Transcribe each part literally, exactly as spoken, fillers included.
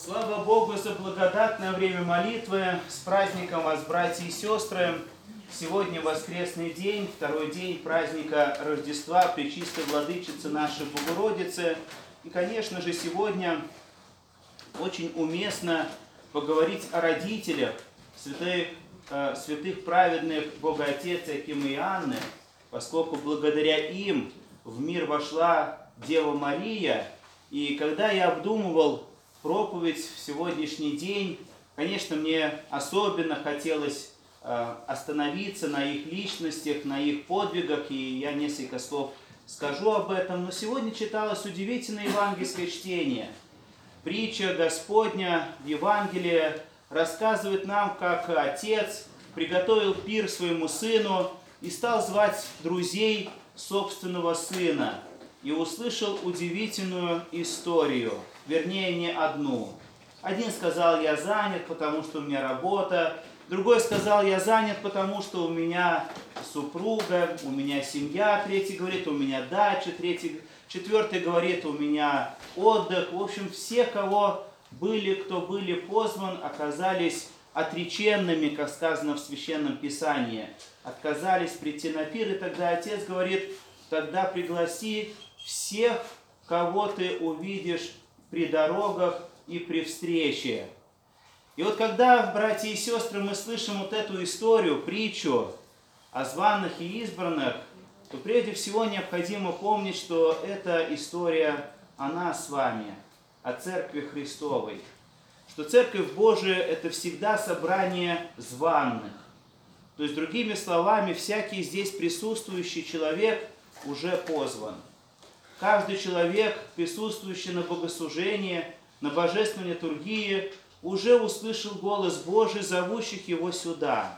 Слава Богу за благодатное время молитвы. С праздником вас, братья и сестры! Сегодня воскресный день, второй день праздника Рождества Пречистой Владычицы нашей Богородицы. И, конечно же, сегодня очень уместно поговорить о родителях святых, э, святых праведных Богоотец Иакима и Анны, поскольку благодаря им в мир вошла Дева Мария. И когда я обдумывал проповедь в сегодняшний день, конечно, мне особенно хотелось э, остановиться на их личностях, на их подвигах, и я несколько слов скажу об этом. Но сегодня читалось удивительное евангельское чтение. Притча Господня в Евангелии рассказывает нам, как отец приготовил пир своему сыну и стал звать друзей собственного сына. И услышал удивительную историю, вернее, не одну. Один сказал: я занят, потому что у меня работа. Другой сказал: я занят, потому что у меня супруга, у меня семья. Третий говорит: у меня дача. Третий, четвертый говорит: у меня отдых. В общем, все, кого были, кто были позван, оказались отреченными, как сказано в Священном Писании. Отказались прийти на пир, и тогда отец говорит: тогда пригласи всех, кого ты увидишь при дорогах и при встрече. И вот когда, братья и сестры, мы слышим вот эту историю, притчу о званых и избранных, то прежде всего необходимо помнить, что эта история о нас с вами, о Церкви Христовой. Что Церковь Божия – это всегда собрание званных. То есть, другими словами, всякий здесь присутствующий человек уже позван. Каждый человек, присутствующий на богослужении, на божественной литургии, уже услышал голос Божий, зовущих его сюда.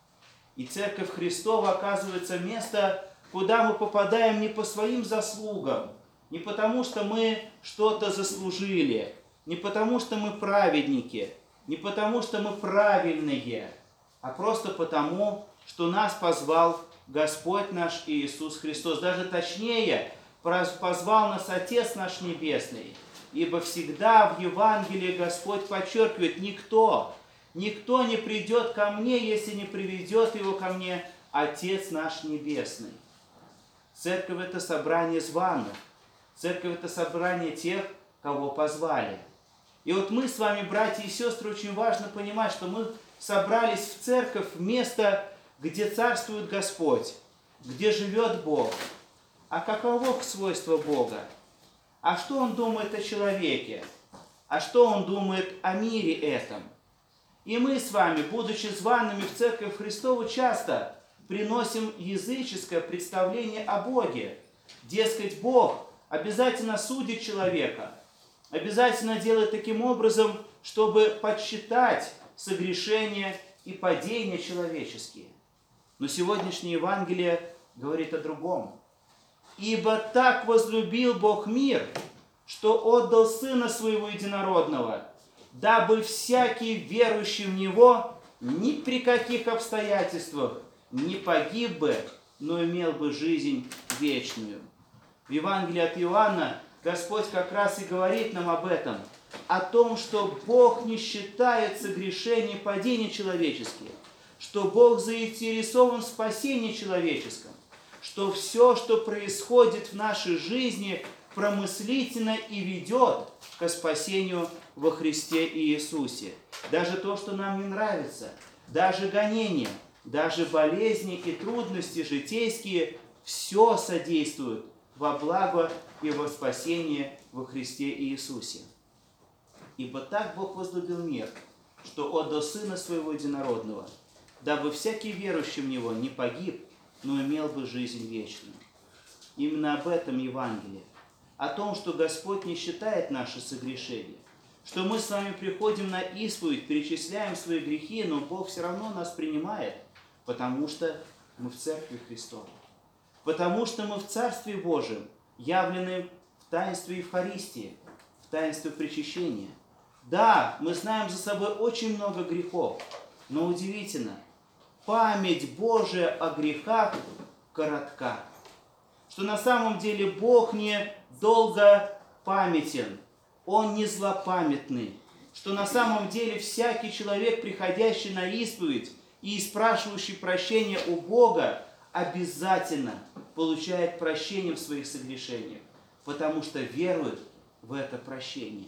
И Церковь Христова оказывается место, куда мы попадаем не по своим заслугам, не потому что мы что-то заслужили, не потому что мы праведники, не потому что мы правильные, а просто потому, что нас позвал Господь наш Иисус Христос. Даже точнее, позвал нас Отец наш Небесный. Ибо всегда в Евангелии Господь подчеркивает: никто, никто не придет ко мне, если не приведет его ко мне Отец наш Небесный. Церковь – это собрание званых. Церковь – это собрание тех, кого позвали. И вот мы с вами, братья и сестры, очень важно понимать, что мы собрались в церковь, в место, где царствует Господь, где живет Бог. А каково свойство Бога? А что Он думает о человеке? А что Он думает о мире этом? И мы с вами, будучи зваными в Церковь Христову, часто приносим языческое представление о Боге. Дескать, Бог обязательно судит человека, обязательно делает таким образом, чтобы подсчитать согрешения и падения человеческие. Но сегодняшнее Евангелие говорит о другом. «Ибо так возлюбил Бог мир, что отдал Сына Своего Единородного, дабы всякий верующий в Него ни при каких обстоятельствах не погиб бы, но имел бы жизнь вечную». В Евангелии от Иоанна Господь как раз и говорит нам об этом, о том, что Бог не считает согрешений и падений человеческих, что Бог заинтересован в спасении человеческом, что все, что происходит в нашей жизни, промыслительно и ведет к спасению во Христе Иисусе. Даже то, что нам не нравится, даже гонения, даже болезни и трудности житейские, все содействует во благо и во спасение во Христе Иисусе. Ибо так Бог возлюбил мир, что отдал Сына Своего Единородного, дабы всякий верующий в Него не погиб, но имел бы жизнь вечную. Именно об этом Евангелие. О том, что Господь не считает наши согрешения, что мы с вами приходим на исповедь, перечисляем свои грехи, но Бог все равно нас принимает, потому что мы в Церкви Христовой. Потому что мы в Царстве Божьем, явлены в таинстве Евхаристии, в таинстве причащения. Да, мы знаем за собой очень много грехов, но удивительно, память Божия о грехах коротка. Что на самом деле Бог не долго памятен, Он не злопамятный. что на самом деле всякий человек, приходящий на исповедь и спрашивающий прощения у Бога, обязательно получает прощение в своих согрешениях, потому что верует в это прощение.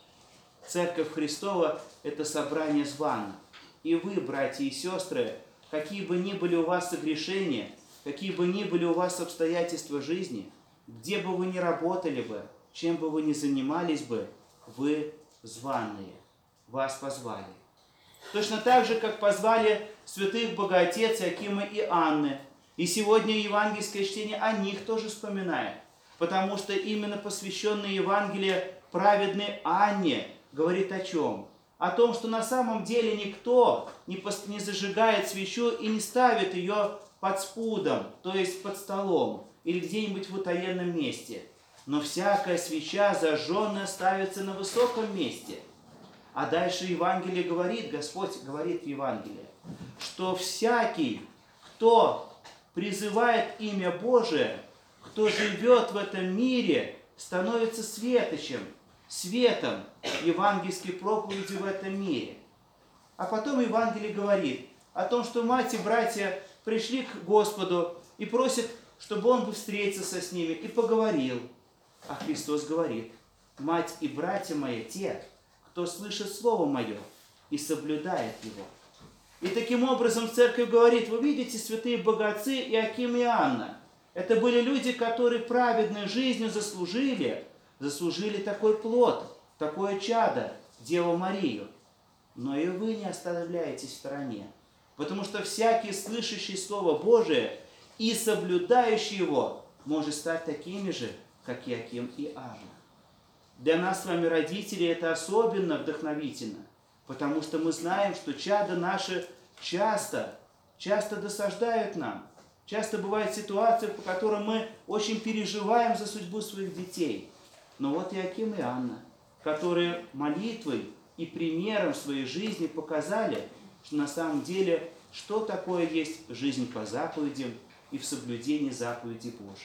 Церковь Христова – это собрание званых. И вы, братья и сестры, какие бы ни были у вас согрешения, какие бы ни были у вас обстоятельства жизни, где бы вы ни работали бы, чем бы вы ни занимались бы, вы званые, вас позвали. Точно так же, как позвали святых Богоотец Иакима и Анны. И сегодня евангельское чтение о них тоже вспоминает, потому что именно посвященное Евангелие праведной Анне говорит о чем? О том, что на самом деле никто не зажигает свечу и не ставит ее под спудом, то есть под столом или где-нибудь в утаенном месте. Но всякая свеча зажженная ставится на высоком месте. А дальше Евангелие говорит, Господь говорит в Евангелии, что всякий, кто призывает имя Божие, кто живет в этом мире, становится светочем, светом евангельской проповеди в этом мире. А потом Евангелие говорит о том, что мать и братья пришли к Господу и просят, чтобы Он бы встретился с ними и поговорил. А Христос говорит: мать и братья мои те, кто слышит Слово Мое и соблюдает его. И таким образом Церковь говорит: вы видите, святые богоотцы Иаким и Анна, это были люди, которые праведной жизнью заслужили, заслужили такой плод, такое чадо, Деву Марию. Но и вы не оставляетесь в стороне, потому что всякий, слышащий Слово Божие и соблюдающий его, может стать такими же, как Иаким и Анна. Для нас с вами, родители, это особенно вдохновительно, потому что мы знаем, что чада наши часто, часто досаждают нам. Часто бывают ситуации, по которым мы очень переживаем за судьбу своих детей. Но вот Иаким и Анна, которые молитвой и примером своей жизни показали, что на самом деле, что такое есть жизнь по заповедям и в соблюдении заповедей Божьих.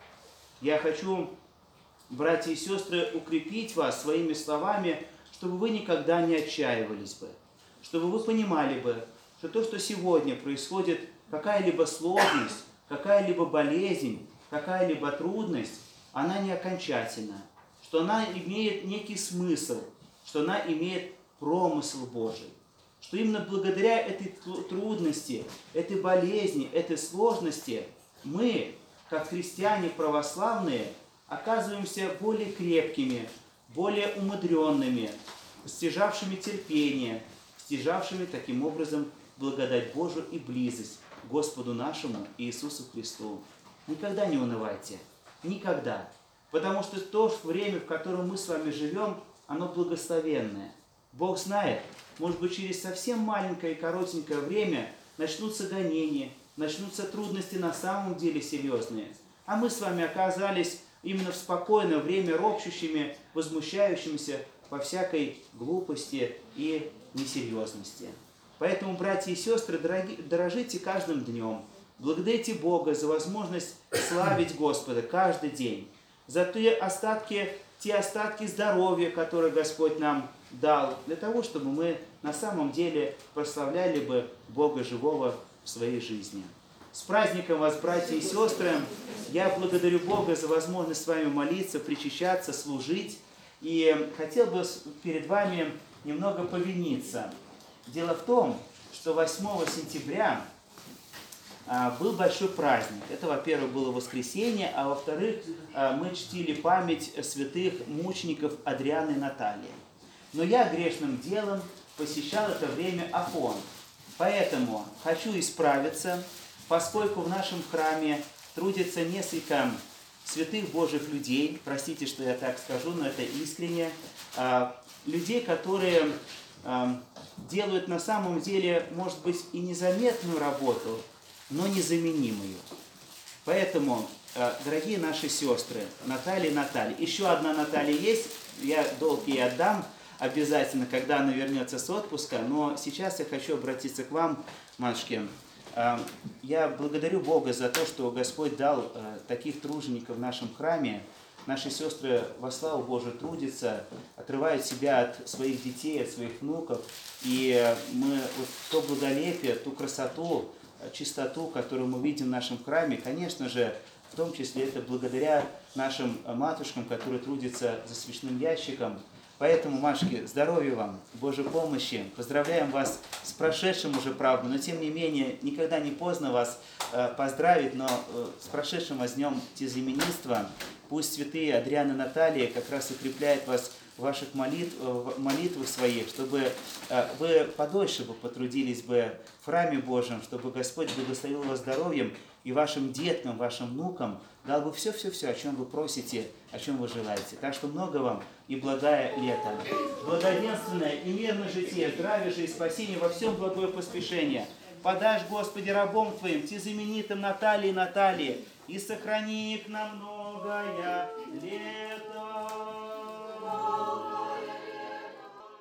Я хочу, братья и сестры, укрепить вас своими словами, чтобы вы никогда не отчаивались бы, чтобы вы понимали бы, что то, что сегодня происходит, какая-либо сложность, какая-либо болезнь, какая-либо трудность, она не окончательна, что она имеет некий смысл, что она имеет промысл Божий, что именно благодаря этой трудности, этой болезни, этой сложности мы, как христиане православные, оказываемся более крепкими, более умудренными, стяжавшими терпение, стяжавшими таким образом благодать Божию и близость к Господу нашему Иисусу Христу. Никогда не унывайте, никогда. Потому что то время, в котором мы с вами живем, оно благословенное. Бог знает, может быть, через совсем маленькое и коротенькое время начнутся гонения, начнутся трудности на самом деле серьезные. А мы с вами оказались именно в спокойное время ропщущими, возмущающимися по всякой глупости и несерьезности. Поэтому, братья и сестры, дороги, дорожите каждым днем. Благодарите Бога за возможность славить Господа каждый день. За те остатки, те остатки здоровья, которые Господь нам дал, для того, чтобы мы на самом деле прославляли бы Бога живого в своей жизни. С праздником вас, братья и сестры! Я благодарю Бога за возможность с вами молиться, причащаться, служить. И хотел бы перед вами немного повиниться. Дело в том, что восьмого сентября был большой праздник. Это, во-первых, было воскресенье, а во-вторых, мы чтили память святых мучеников Адриана и Натальи. Но я грешным делом посещал это время Афон. Поэтому хочу исправиться, поскольку в нашем храме трудится несколько святых Божьих людей, простите, что я так скажу, но это искренне, людей, которые делают на самом деле, может быть, и незаметную работу, но незаменимую. Поэтому, дорогие наши сестры, Наталья и Наталья, еще одна Наталья есть, я долг ей отдам обязательно, когда она вернется с отпуска, но сейчас я хочу обратиться к вам, матушки. Я благодарю Бога за то, что Господь дал таких тружеников в нашем храме, наши сестры во славу Божию трудятся, отрывают себя от своих детей, от своих внуков. И мы вот то благолепие, ту красоту, чистоту, которую мы видим в нашем храме, конечно же, в том числе это благодаря нашим матушкам, которые трудятся за свечным ящиком. Поэтому, матушки, здоровья вам, Божьей помощи. Поздравляем вас с прошедшим уже, правда, но тем не менее, никогда не поздно вас э, поздравить, но э, с прошедшим вас днем тезаименинства. Пусть святые Адриан и Наталья как раз укрепляют вас в ваших молитв, в молитвах своих, чтобы э, вы подольше бы потрудились бы в храме Божьем, чтобы Господь благословил вас здоровьем и вашим деткам, вашим внукам дал бы все-все-все, о чем вы просите, о чем вы желаете. Так что много вам и благое лето. Благоденственное и мирное житие, здравие же и спасение во всем благое поспешение. Подашь, Господи, рабом Твоим, тезаименитым Наталье и Наталье, и сохрани их на многое лето.